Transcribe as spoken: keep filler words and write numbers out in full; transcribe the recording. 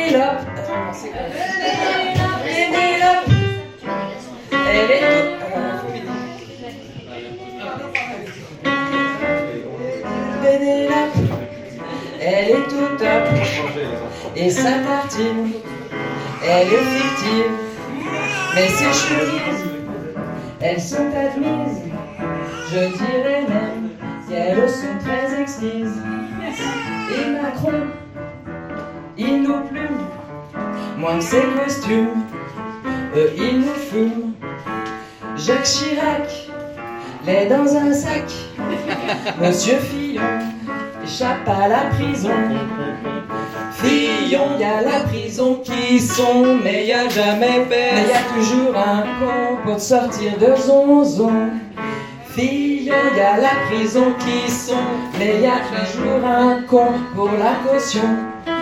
Pénélope. Pénélope. Elle est toute... Pénélope. Elle est toute top. Et sa tartine, elle est fictive. Mais ses chemises, elles sont admises. Je dirais même qu'elles sont très exquises. Et Macron, il nous plume, moins que ses costumes, eux ils nous fument. Jacques Chirac, l'est dans un sac. Monsieur Fillon échappe à la prison. Fillon, y a la prison qui sont, mais y a jamais paix. Y a toujours un con pour te sortir de zonzon. Fillon, y a la prison qui sont, mais y a toujours un con pour la caution.